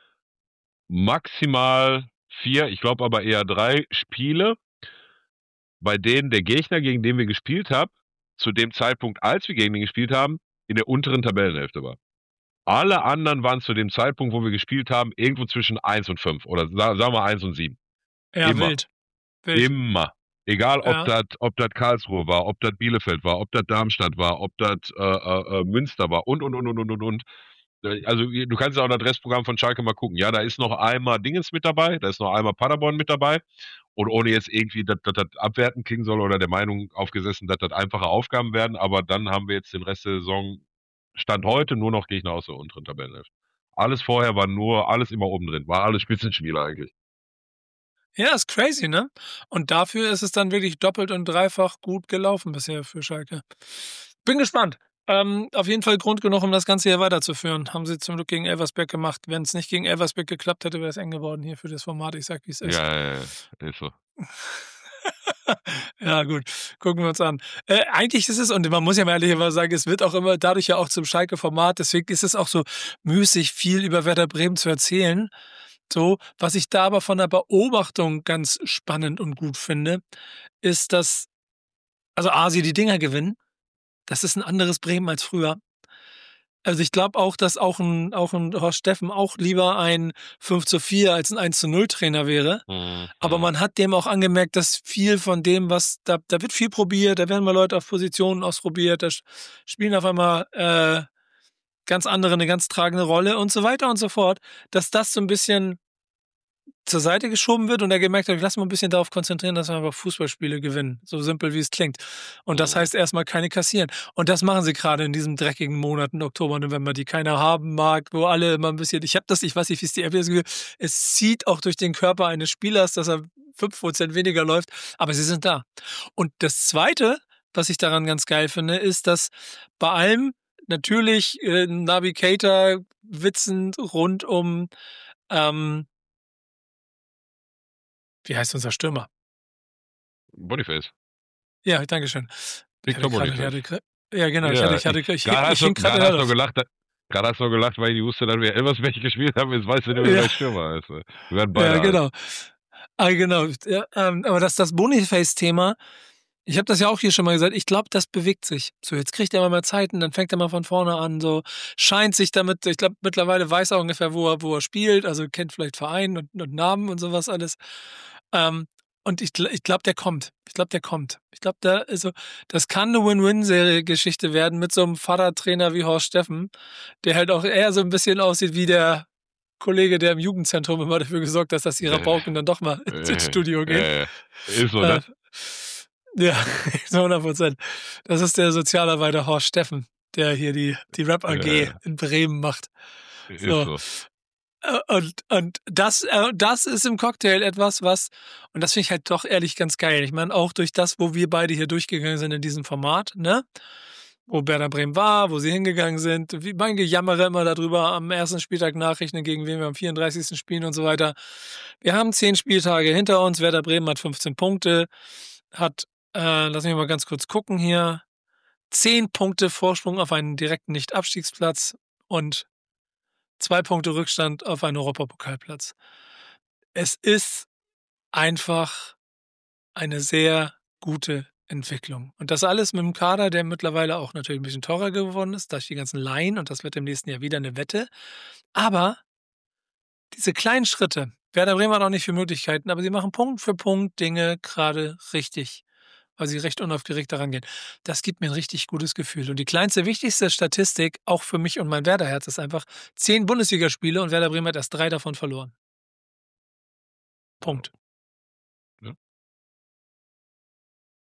maximal 4, ich glaube aber eher 3 Spiele, bei denen der Gegner, gegen den wir gespielt haben, zu dem Zeitpunkt, als wir gegen ihn gespielt haben, in der unteren Tabellenhälfte war. Alle anderen waren zu dem Zeitpunkt, wo wir gespielt haben, irgendwo zwischen 1 und 5 oder sagen wir 1 und 7. Ja, Immer. wild. Immer. Egal, Ja. ob das Karlsruhe war, ob das Bielefeld war, ob das Darmstadt war, ob das Münster war und. Also du kannst ja auch das Restprogramm von Schalke mal gucken. Ja, da ist noch einmal Dingens mit dabei, da ist noch einmal Paderborn mit dabei. Und ohne jetzt irgendwie, dass das abwerten klingen soll oder der Meinung aufgesessen, dass das einfache Aufgaben werden, aber dann haben wir jetzt den Rest der Saison, Stand heute, nur noch Gegner aus der unteren Tabellenhälfte. Alles vorher war alles immer oben drin, war alles Spitzenspieler eigentlich. Ja, ist crazy, ne? Und dafür ist es dann wirklich doppelt und dreifach gut gelaufen bisher für Schalke. Bin gespannt. Auf jeden Fall Grund genug, um das Ganze hier weiterzuführen. Haben sie zum Glück gegen Elversberg gemacht. Wenn es nicht gegen Elversberg geklappt hätte, wäre es eng geworden hier für das Format. Ich sag, wie es ist. Ja, ist so. Ja, gut. Gucken wir uns an. Eigentlich ist es, und man muss ja mal ehrlich sagen, es wird auch immer dadurch ja auch zum Schalke-Format. Deswegen ist es auch so müßig, viel über Werder Bremen zu erzählen. So, was ich da aber von der Beobachtung ganz spannend und gut finde, ist, dass, also A, sie die Dinger gewinnen. Das ist ein anderes Bremen als früher. Also ich glaube auch, dass auch ein Horst Steffen auch lieber ein 5:4 als ein 1:0 Trainer wäre. Aber man hat dem auch angemerkt, dass viel von dem, was, da wird viel probiert, da werden mal Leute auf Positionen ausprobiert, da spielen auf einmal ganz andere eine ganz tragende Rolle und so weiter und so fort, dass das so ein bisschen zur Seite geschoben wird und er gemerkt hat, lass mal ein bisschen darauf konzentrieren, dass wir einfach Fußballspiele gewinnen. So simpel, wie es klingt. Und das heißt erstmal keine kassieren. Und das machen sie gerade in diesen dreckigen Monaten, Oktober, November, die keiner haben mag, wo alle immer ein bisschen, ich weiß nicht, wie es die FDS Gefühl, es zieht auch durch den Körper eines Spielers, dass er 5% weniger läuft, aber sie sind da. Und das Zweite, was ich daran ganz geil finde, ist, dass bei allem natürlich Navigator-Witzen rund um wie heißt unser Stürmer? Boniface. Ja, danke schön. Victor Boniface. Ja, genau. Ja, Ich gerade hast du noch gelacht, weil ich wusste, dass wir Elversberg gespielt haben. Jetzt weißt du nicht, wer der Stürmer ist. Wir werden beide ja, genau. Genau. Ja, aber das Boniface-Thema, ich habe das ja auch hier schon mal gesagt, ich glaube, das bewegt sich. So, jetzt kriegt er mal Zeit und dann fängt er mal von vorne an, so scheint sich damit, ich glaube, mittlerweile weiß er ungefähr, wo er spielt, also kennt vielleicht Verein und Namen und sowas alles. Und ich glaube, der kommt. Ich glaube, also, das kann eine Win-Win-Serie-Geschichte werden mit so einem Vatertrainer wie Horst Steffen, der halt auch eher so ein bisschen aussieht wie der Kollege, der im Jugendzentrum immer dafür gesorgt hat, dass die Rabauken dann doch mal ins Studio gehen. Ist so, ne? Ja, 100%. Das ist der Sozialarbeiter Horst Steffen, der hier die Rap AG in Bremen macht. Ist so. Und das ist im Cocktail etwas, was, und das finde ich halt doch ehrlich ganz geil. Ich meine, auch durch das, wo wir beide hier durchgegangen sind in diesem Format, ne? Wo Werder Bremen war, wo sie hingegangen sind, wie mein Gejammere immer darüber, am ersten Spieltag nachrechnen, gegen wen wir am 34. spielen und so weiter. Wir haben 10 Spieltage hinter uns, Werder Bremen hat 15 Punkte, hat, lass mich mal ganz kurz gucken hier, 10 Punkte Vorsprung auf einen direkten Nicht-Abstiegsplatz und 2 Punkte Rückstand auf einen Europapokalplatz. Es ist einfach eine sehr gute Entwicklung. Und das alles mit dem Kader, der mittlerweile auch natürlich ein bisschen teurer geworden ist, durch die ganzen Laien, und das wird im nächsten Jahr wieder eine Wette. Aber diese kleinen Schritte, Werder Bremen hat auch nicht viele Möglichkeiten, aber sie machen Punkt für Punkt Dinge gerade richtig, weil sie recht unaufgeregt daran gehen. Das gibt mir ein richtig gutes Gefühl. Und die kleinste, wichtigste Statistik, auch für mich und mein Werder-Herz, ist einfach 10 Bundesligaspiele und Werder Bremen hat erst 3 davon verloren. Punkt.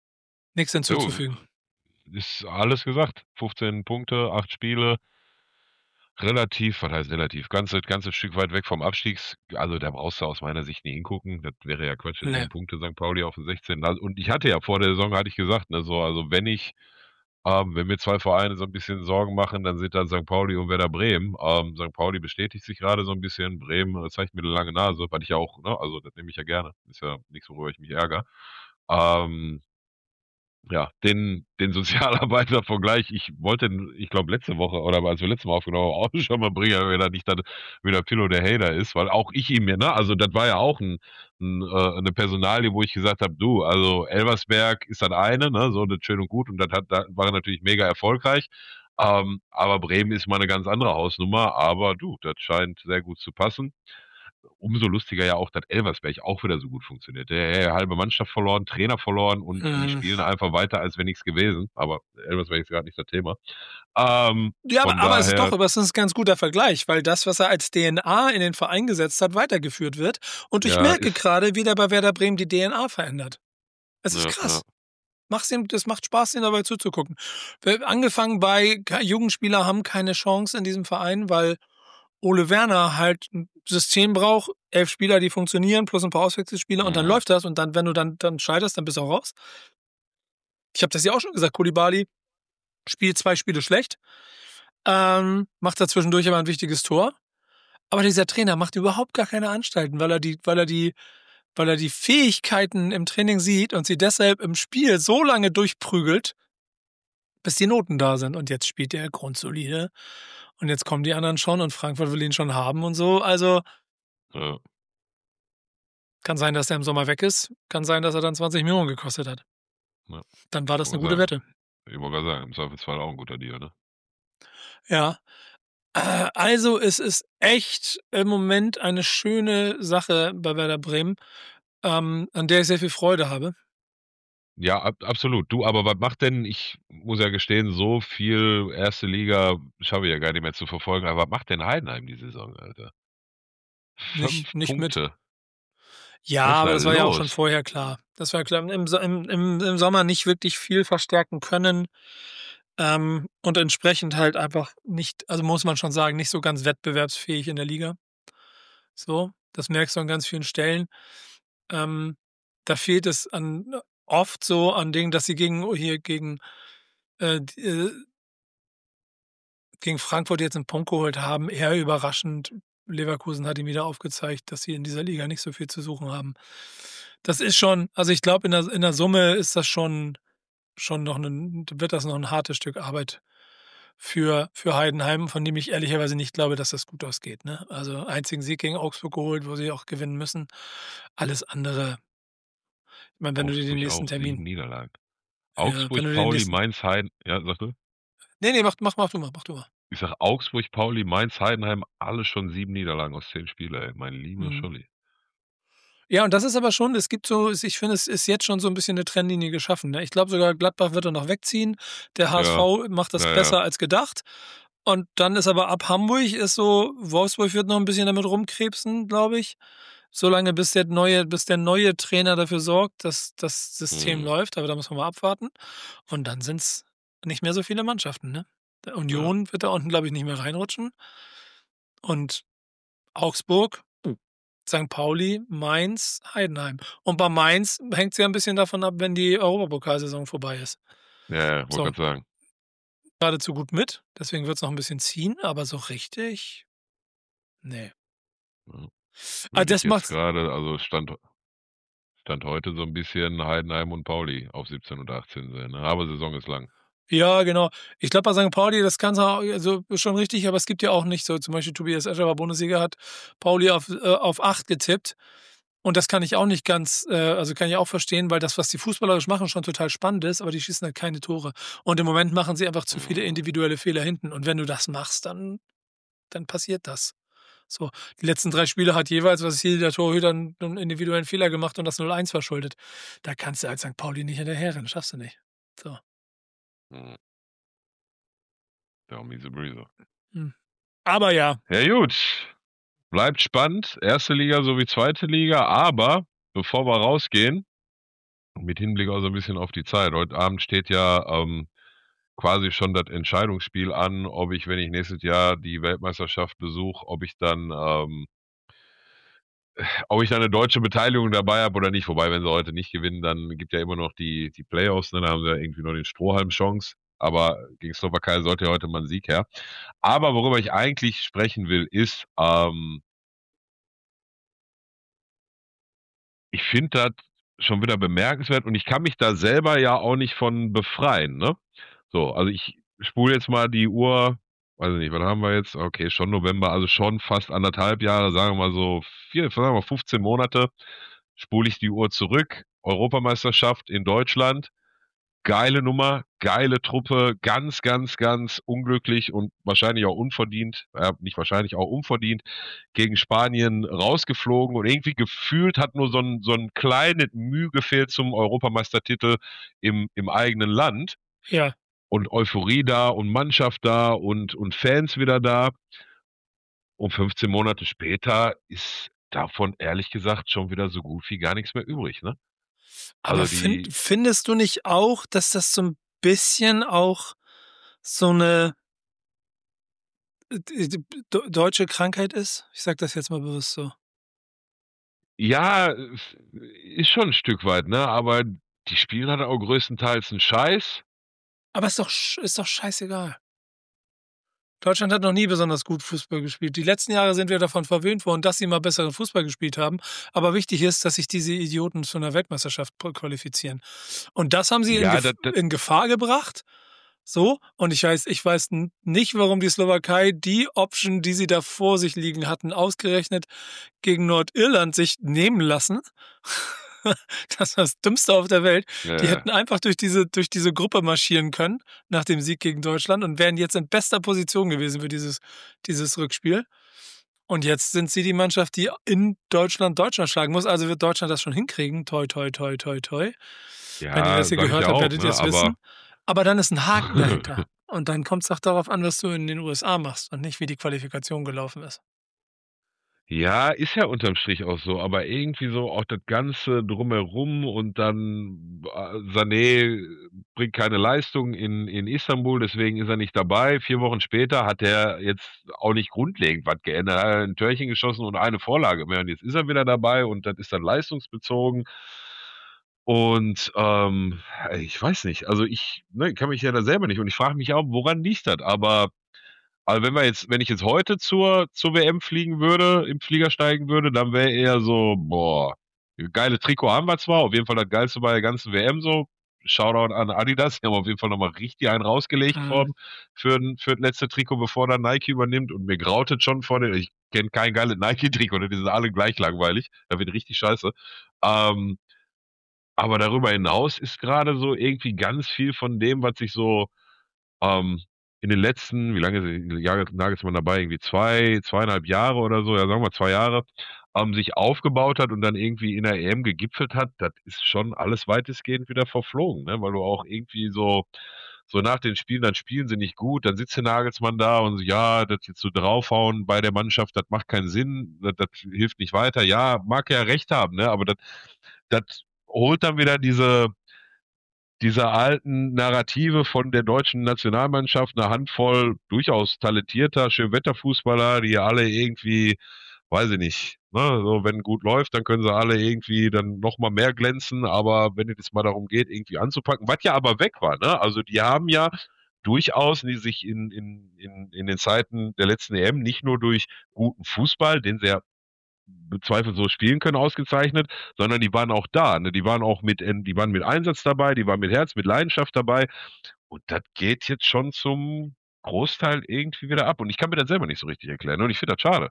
Nichts Jo, hinzuzufügen. ist alles gesagt. 15 Punkte, 8 Spiele. Relativ, was heißt relativ? Ganzes Stück weit weg vom Abstiegs. Also da brauchst du aus meiner Sicht nie hingucken. Das wäre ja Quatsch, jetzt 7 Nee. Punkte St. Pauli auf den 16. Und ich hatte ja vor der Saison, hatte ich gesagt, ne, so, also wenn mir zwei Vereine so ein bisschen Sorgen machen, dann sind das St. Pauli und Werder Bremen. St. Pauli bestätigt sich gerade so ein bisschen. Bremen zeigt mir eine lange Nase, weil ich ja auch, ne, also das nehme ich ja gerne. Ist ja nichts, worüber ich mich ärgere. Ähm, ja, den Sozialarbeiter-Vergleich, ich glaube letzte Woche oder als wir letztes Mal aufgenommen haben, auch schon mal bringen, wenn er nicht dann wieder Pillow der Hater ist, weil auch ich ihm, ne, also das war ja auch eine Personalie, wo ich gesagt habe, du, also Elversberg ist das eine, ne, so das schön und gut und da war er natürlich mega erfolgreich, aber Bremen ist mal eine ganz andere Hausnummer, aber du, das scheint sehr gut zu passen. Umso lustiger ja auch, dass Elversberg auch wieder so gut funktioniert. Der halbe Mannschaft verloren, Trainer verloren und die Hm. spielen einfach weiter, als wäre nichts gewesen. Aber Elversberg ist gerade nicht das Thema. Ja, Von aber es ist daher, doch, aber es ist ein ganz guter Vergleich, weil das, was er als DNA in den Verein gesetzt hat, weitergeführt wird. Und ich ja, merke ist, gerade, wie der bei Werder Bremen die DNA verändert. Es ist ja, ja. krass. Das macht Spaß, ihm dabei zuzugucken. Angefangen bei Jugendspieler haben keine Chance in diesem Verein, weil Ole Werner halt ein System braucht, 11 Spieler, die funktionieren, plus ein paar Auswechselspieler und dann Mhm. läuft das und dann, wenn du dann scheiterst, dann bist du auch raus. Ich habe das ja auch schon gesagt, Koulibaly spielt 2 Spiele schlecht, macht da zwischendurch aber ein wichtiges Tor. Aber dieser Trainer macht überhaupt gar keine Anstalten, weil er die Fähigkeiten im Training sieht und sie deshalb im Spiel so lange durchprügelt, bis die Noten da sind. Und jetzt spielt er grundsolide. Und jetzt kommen die anderen schon und Frankfurt will ihn schon haben und so. Also Ja, kann sein, dass er im Sommer weg ist. Kann sein, dass er dann 20 Millionen gekostet hat. ja. Dann war Ich das eine wollte gute sagen, Wette. ich wollte gerade sagen, im Zweifelsfall auch ein guter Deal, ne? Ja. Also es ist echt im Moment eine schöne Sache bei Werder Bremen, an der ich sehr viel Freude habe. Ja, absolut. Du, aber was macht denn, ich muss ja gestehen, so viel erste Liga schaffe ich ja gar nicht mehr zu verfolgen, aber was macht denn Heidenheim die Saison, Alter? Nicht, 5 nicht mit. Punkte. Ja, Was ist aber da das war ja auch schon los? vorher klar. Das war klar. Im Sommer nicht wirklich viel verstärken können. Und entsprechend halt einfach nicht, also muss man schon sagen, nicht so ganz wettbewerbsfähig in der Liga. So, das merkst du an ganz vielen Stellen. Ähm, Da fehlt es oft so an Dingen, dass sie äh, die, äh, gegen Frankfurt jetzt einen Punkt geholt haben. Eher überraschend. Leverkusen hat ihm wieder aufgezeigt, dass sie in dieser Liga nicht so viel zu suchen haben. Das ist schon, also ich glaube, in der Summe ist das schon noch wird das noch ein hartes Stück Arbeit für Heidenheim, von dem ich ehrlicherweise nicht glaube, dass das gut ausgeht. Ne? Also einzigen Sieg gegen Augsburg geholt, wo sie auch gewinnen müssen. Alles andere, ich meine, wenn du dir den Augsburg nächsten auch, 7 Termin, Niederlagen. wenn Augsburg, du den Pauli, nächsten, Mainz, Heiden, ja, sag du? nee, mach du mal. Ich sag Augsburg, Pauli, Mainz, Heidenheim, alle schon 7 Niederlagen aus 10 Spiele, ey, mein lieber Mhm. Scholli. Ja, und das ist aber schon, es gibt so, ich finde, es ist jetzt schon so ein bisschen eine Trennlinie geschaffen. Ne? Ich glaube sogar, Gladbach wird er noch wegziehen. Der Ja, HSV macht das naja, besser als gedacht. Und dann ist aber ab Hamburg ist so, Wolfsburg wird noch ein bisschen damit rumkrebsen, glaube ich. Solange bis der neue Trainer dafür sorgt, dass das System hm, läuft. Aber da muss man mal abwarten. Und dann sind es nicht mehr so viele Mannschaften, ne? Der ja, Union wird da unten, glaube ich, nicht mehr reinrutschen. Und Augsburg, St. Pauli, Mainz, Heidenheim. Und bei Mainz hängt es ja ein bisschen davon ab, wenn die Europapokalsaison vorbei ist. ja, wollte So, gerade sagen. geradezu gut mit, deswegen wird es noch ein bisschen ziehen, aber so richtig, nee. Ja. Ah, Würde ich das jetzt macht's. gerade, also Stand heute so ein bisschen Heidenheim und Pauli auf 17 und 18 sehen, ne? Aber Saison ist lang. Ja, genau. Ich glaube, bei St. Pauli, das kann's auch, also ist schon richtig, aber es gibt ja auch nicht so, zum Beispiel Tobias Escher war Bundesliga, hat Pauli auf 8 getippt. Und das kann ich auch nicht ganz, also kann ich auch verstehen, weil das, was die fußballerisch machen, schon total spannend ist, aber die schießen halt keine Tore. Und im Moment machen sie einfach zu viele Hm, individuelle Fehler hinten. Und wenn du das machst, dann passiert das. So, die letzten 3 Spiele hat jeweils, was jeder Torhüter einen individuellen Fehler gemacht und das 0-1 verschuldet. Da kannst du als St. Pauli nicht hinterherrennen, schaffst du nicht. So. hm. Ja, miese Breezer. Hm. Aber ja, Ja, gut. Bleibt spannend. Erste Liga sowie zweite Liga. Aber bevor wir rausgehen, mit Hinblick auch so ein bisschen auf die Zeit. Heute Abend steht ja quasi schon das Entscheidungsspiel an, ob ich, wenn ich nächstes Jahr die Weltmeisterschaft besuche, ob ich da eine deutsche Beteiligung dabei habe oder nicht. Wobei, wenn sie heute nicht gewinnen, dann gibt ja immer noch die Playoffs, ne? Da haben sie ja irgendwie noch den Strohhalm-Chance. Aber gegen Slowakei sollte ja heute mal ein Sieg her. Aber worüber ich eigentlich sprechen will, ist, ich finde das schon wieder bemerkenswert und ich kann mich da selber ja auch nicht von befreien, ne? So, also ich spule jetzt mal die Uhr, weiß ich nicht, wann haben wir jetzt? Okay, schon November, also schon fast 1,5 Jahre, sagen wir mal so sagen wir 15 Monate, spule ich die Uhr zurück. Europameisterschaft in Deutschland. Geile Nummer, geile Truppe, ganz, ganz, ganz unglücklich und wahrscheinlich auch unverdient, nicht wahrscheinlich, auch unverdient, gegen Spanien rausgeflogen und irgendwie gefühlt hat nur so ein kleines Mühe gefehlt zum Europameistertitel im eigenen Land Ja. und Euphorie da und Mannschaft da und Fans wieder da. Und 15 Monate später ist davon ehrlich gesagt schon wieder so gut wie gar nichts mehr übrig, ne? Aber Also die, findest du nicht auch, dass das so ein bisschen auch so eine deutsche Krankheit ist? Ich sage das jetzt mal bewusst so. ja, ist schon ein Stück weit, ne? Aber die spielen halt auch größtenteils 'n Scheiß. Aber ist doch scheißegal. Deutschland hat noch nie besonders gut Fußball gespielt. Die letzten Jahre sind wir davon verwöhnt worden, dass sie mal besseren Fußball gespielt haben. Aber wichtig ist, dass sich diese Idioten zu einer Weltmeisterschaft qualifizieren. Und das haben sie Ja, das in Gefahr gebracht. So, und ich weiß nicht, warum die Slowakei die Option, die sie da vor sich liegen hatten, ausgerechnet gegen Nordirland sich nehmen lassen. Das ist das Dümmste auf der Welt. Die ja, hätten einfach durch diese Gruppe marschieren können nach dem Sieg gegen Deutschland und wären jetzt in bester Position gewesen für dieses Rückspiel. Und jetzt sind sie die Mannschaft, die in Deutschland schlagen muss. Also wird Deutschland das schon hinkriegen. Toi, toi, toi, toi, toi. Wenn ihr ja, das hier sage ich gehört ja habt, auch, werdet ihr ne? es Aber wissen. Aber dann ist ein Haken dahinter. Und dann kommt es auch darauf an, was du in den USA machst und nicht, wie die Qualifikation gelaufen ist. ja, ist ja unterm Strich auch so, aber irgendwie so auch das Ganze drumherum und dann, Sané bringt keine Leistung in Istanbul, deswegen ist er nicht dabei. 4 Wochen später hat er jetzt auch nicht grundlegend was geändert. Er hat ein Törchen geschossen und eine Vorlage mehr und jetzt ist er wieder dabei und das ist dann leistungsbezogen. Und, ich weiß nicht, also ich, ne, kann mich ja da selber nicht und ich frage mich auch, woran liegt das? Aber wenn ich jetzt heute zur WM fliegen würde, im Flieger steigen würde, dann wäre eher so, boah, geile Trikot haben wir zwar, auf jeden Fall das Geilste bei der ganzen WM so. Shoutout an Adidas, die haben auf jeden Fall nochmal richtig einen rausgelegt Mhm. für das letzte Trikot, bevor dann Nike übernimmt und mir grautet schon vor den, ich kenne kein geiles Nike-Trikot, ne, die sind alle gleich langweilig, da wird richtig scheiße. Ähm, aber darüber hinaus ist gerade so irgendwie ganz viel von dem, was sich so ähm, in den letzten, wie lange ist Nagelsmann dabei? Irgendwie 2,5 Jahre oder so, ja, sagen wir 2 Jahre, sich aufgebaut hat und dann irgendwie in der EM gegipfelt hat, das ist schon alles weitestgehend wieder verflogen, ne? Weil du auch irgendwie so nach den Spielen, dann spielen sie nicht gut, dann sitzt der Nagelsmann da und so, ja, das jetzt so draufhauen bei der Mannschaft, das macht keinen Sinn, das hilft nicht weiter. Ja, mag er ja recht haben, ne? Aber das holt dann wieder diese alten Narrative von der deutschen Nationalmannschaft, eine Handvoll durchaus talentierter Schönwetterfußballer, die ja alle irgendwie, weiß ich nicht, ne, so wenn gut läuft, dann können sie alle irgendwie dann noch mal mehr glänzen, aber wenn es mal darum geht, irgendwie anzupacken, was ja aber weg war, ne? Also die haben ja durchaus die sich in den Zeiten der letzten EM nicht nur durch guten Fußball, den sie ja zweifellos spielen können, ausgezeichnet, sondern die waren auch da. Ne? Die waren mit Einsatz dabei, die waren mit Herz, mit Leidenschaft dabei. Und das geht jetzt schon zum Großteil irgendwie wieder ab. Und ich kann mir das selber nicht so richtig erklären. Und ich finde das schade.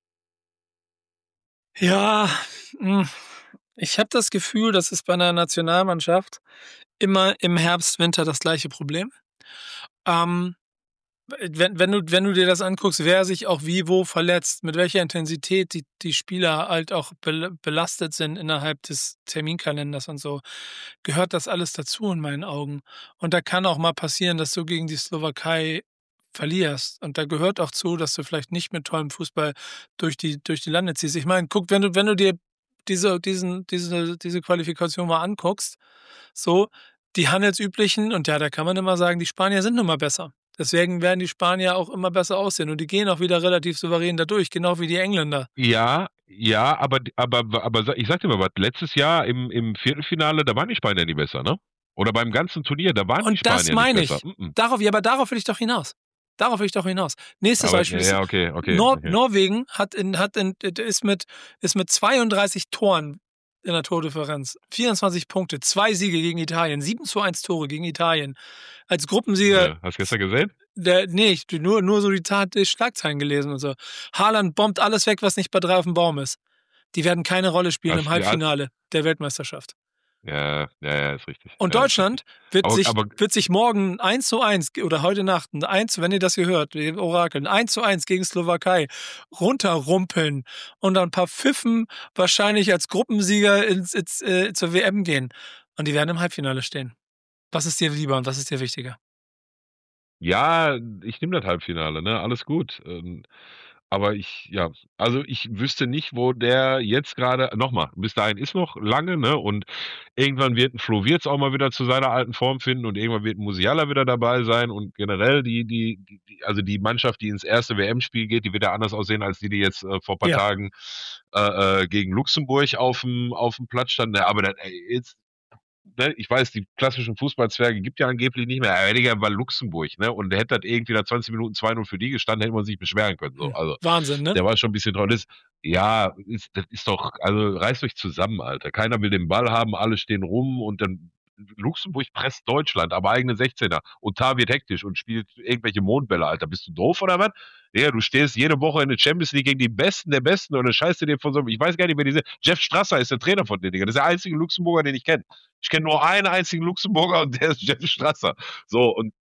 Ja, hm, ich habe das Gefühl, das ist bei einer Nationalmannschaft immer im Herbst, Winter das gleiche Problem. Ähm, wenn du dir das anguckst, wer sich auch wie wo verletzt, mit welcher Intensität die Spieler halt auch belastet sind innerhalb des Terminkalenders und so, gehört das alles dazu in meinen Augen. Und da kann auch mal passieren, dass du gegen die Slowakei verlierst. Und da gehört auch zu, dass du vielleicht nicht mit tollem Fußball durch die Lande ziehst. Ich meine, guck, wenn du dir diese Qualifikation mal anguckst, so, die handelsüblichen, und ja, da kann man immer sagen, die Spanier sind nun mal besser. Deswegen werden die Spanier auch immer besser aussehen und die gehen auch wieder relativ souverän da durch, genau wie die Engländer. Ja, ja, aber ich sag dir mal was, letztes Jahr im Viertelfinale, da waren die Spanier nicht besser, ne? Oder beim ganzen Turnier, da waren die Und das Spanier nicht meine besser. ich. Aber darauf will ich doch hinaus. Nächstes Aber, Beispiel ist, ja, okay. Norwegen ist mit 32 Toren in der Tordifferenz, 24 Punkte, 2 Siege gegen Italien, 7:1 Tore gegen Italien. Als Gruppensieger, Ja, hast du gestern gesehen? nur so die Schlagzeilen gelesen und so. Haaland bombt alles weg, was nicht bei 3 auf dem Baum ist. Die werden keine Rolle spielen im Hast, ja, Halbfinale der Weltmeisterschaft. ja, ist richtig. Und Ja, ist Deutschland richtig. wird sich morgen 1:1 oder heute Nacht wenn ihr das hier hört, die Orakeln, 1:1 gegen Slowakei runterrumpeln und dann ein paar Pfiffen wahrscheinlich als Gruppensieger zur WM gehen. Und die werden im Halbfinale stehen. Was ist dir lieber und was ist dir wichtiger? Ja, ich nehme das Halbfinale, ne? Alles gut. Aber also ich wüsste nicht, wo der jetzt gerade, nochmal, bis dahin ist noch lange, ne? Und irgendwann wird ein Flo Wirtz auch mal wieder zu seiner alten Form finden und irgendwann wird ein Musiala wieder dabei sein und generell also die Mannschaft, die ins erste WM-Spiel geht, die wird ja anders aussehen als die jetzt vor ein paar Ja. Tagen gegen Luxemburg auf dem Platz stand. Ne? Aber jetzt, ne, ich weiß, die klassischen Fußballzwerge gibt ja angeblich nicht mehr. Aber Digga, war Luxemburg, ne? Und der hätte das irgendwie nach 20 Minuten 2:0 für die gestanden, hätte man sich beschweren können. So. Also, Wahnsinn, ne? der war schon ein bisschen drauf. Das ist doch, also reißt euch zusammen, Alter. Keiner will den Ball haben, alle stehen rum und dann Luxemburg presst Deutschland, aber eigene 16er. Und Tar wird hektisch und spielt irgendwelche Mondbälle, Alter. Bist du doof oder was? Ja, du stehst jede Woche in der Champions League gegen die Besten der Besten und dann scheißt du dir von so einem, ich weiß gar nicht, wer diese, Jeff Strasser ist der Trainer von denen, Digga. Das ist der einzige Luxemburger, den ich kenne. Ich kenne nur einen einzigen Luxemburger und der ist Jeff Strasser. So, und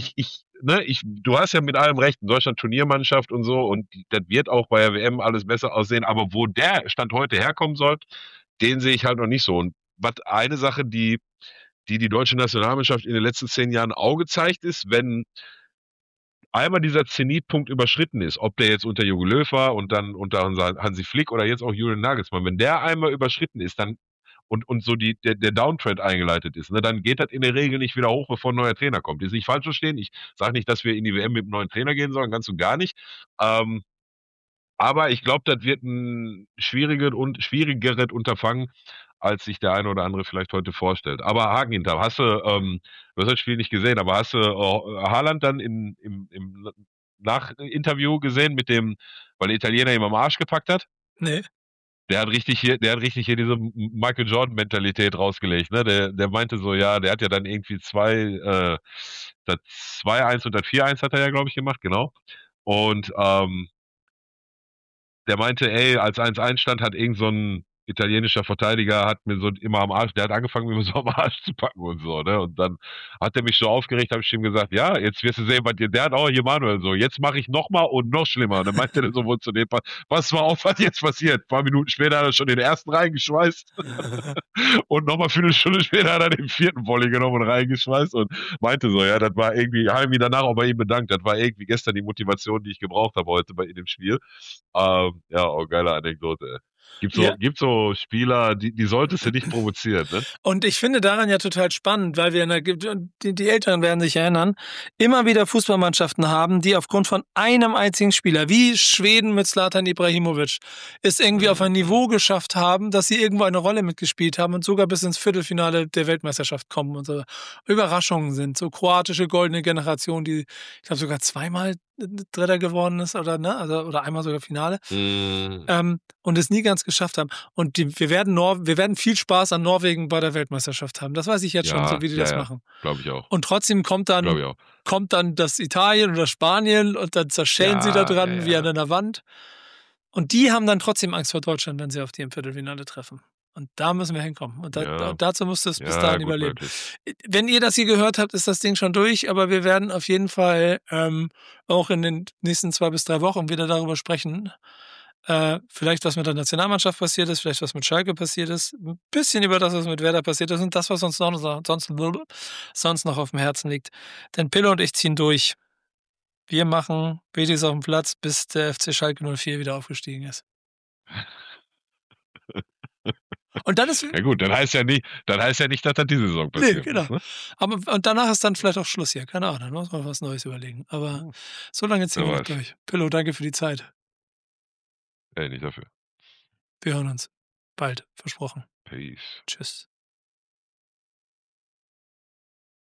du hast ja mit allem recht, in Deutschland Turniermannschaft und so, und das wird auch bei der WM alles besser aussehen, aber wo der Stand heute herkommen soll, den sehe ich halt noch nicht so. Und was eine Sache, die deutsche Nationalmannschaft in den letzten 10 Jahren auch gezeigt ist, wenn einmal dieser Zenitpunkt überschritten ist, ob der jetzt unter Jogi Löw war und dann unter Hansi Flick oder jetzt auch Julian Nagelsmann, wenn der einmal überschritten ist, dann und so der Downtrend eingeleitet ist, ne, dann geht das in der Regel nicht wieder hoch, bevor ein neuer Trainer kommt. Ist nicht falsch verstehen. Ich sage nicht, dass wir in die WM mit einem neuen Trainer gehen sollen, ganz und gar nicht. Aber ich glaube, das wird ein schwierigeres Unterfangen, als sich der eine oder andere vielleicht heute vorstellt. Aber Haken hinter, du hast das Spiel nicht gesehen, aber hast du Haaland dann im Nachinterview gesehen weil der Italiener ihm am Arsch gepackt hat? Nee. Der hat richtig hier diese Michael Jordan-Mentalität rausgelegt, ne? Der meinte so, ja, der hat ja dann irgendwie das 2:1 und das 4:1 hat er ja, glaube ich, gemacht, genau. Und der meinte, ey, als 1:1 stand, hat irgend so ein italienischer Verteidiger hat mir so immer am Arsch, der hat angefangen, mir so am Arsch zu packen und so, ne? Und dann hat er mich so aufgeregt, habe ich ihm gesagt, ja, jetzt wirst du sehen, der hat auch hier Manuel so, jetzt mache ich noch mal und noch schlimmer. Und dann meinte er so wohl zu dem, was war auf, was jetzt passiert? Ein paar Minuten später hat er schon den ersten reingeschweißt und noch mal eine Viertelstunde später hat er den vierten Volley genommen und reingeschweißt und meinte so, ja, das war irgendwie, habe ich mich danach auch bei ihm bedankt, das war irgendwie gestern die Motivation, die ich gebraucht habe heute in dem Spiel. Ja, auch geile Anekdote. Gibt so Spieler, die solltest du nicht provozieren, ne? Und ich finde daran ja total spannend, weil die Älteren werden sich erinnern, immer wieder Fußballmannschaften haben, die aufgrund von einem einzigen Spieler, wie Schweden mit Zlatan Ibrahimovic, es irgendwie auf ein Niveau geschafft haben, dass sie irgendwo eine Rolle mitgespielt haben und sogar bis ins Viertelfinale der Weltmeisterschaft kommen und so Überraschungen sind. So kroatische goldene Generation, die, ich glaube, sogar zweimal Dritter geworden ist oder einmal sogar Finale. Und es nie ganz geschafft haben. Und wir werden viel Spaß an Norwegen bei der Weltmeisterschaft haben. Das weiß ich jetzt schon, so wie die das machen. Glaube ich auch. Und trotzdem kommt dann das Italien oder Spanien und dann zerschellen sie da dran wie an einer Wand. Und die haben dann trotzdem Angst vor Deutschland, wenn sie auf die im Viertelfinale treffen. Und da müssen wir hinkommen. Und dazu musst du es bis dahin überleben. Möglich. Wenn ihr das hier gehört habt, ist das Ding schon durch, aber wir werden auf jeden Fall auch in den nächsten 2 bis 3 Wochen wieder darüber sprechen. Vielleicht was mit der Nationalmannschaft passiert ist, vielleicht was mit Schalke passiert ist, ein bisschen über das, was mit Werder passiert ist und das, was uns sonst noch auf dem Herzen liegt. Denn Pille und ich ziehen durch. Wir machen Betis auf dem Platz, bis der FC Schalke 04 wieder aufgestiegen ist. Und dann ist. Ja gut, dann heißt ja nicht, dass das diese Saison passiert. Nee, genau. Muss, ne? Aber und danach ist dann vielleicht auch Schluss hier. Keine Ahnung, dann muss man was Neues überlegen. Aber so lange ziehen wir noch durch. Pillow, danke für die Zeit. Ey, nicht dafür. Wir hören uns. Bald, versprochen. Peace. Tschüss.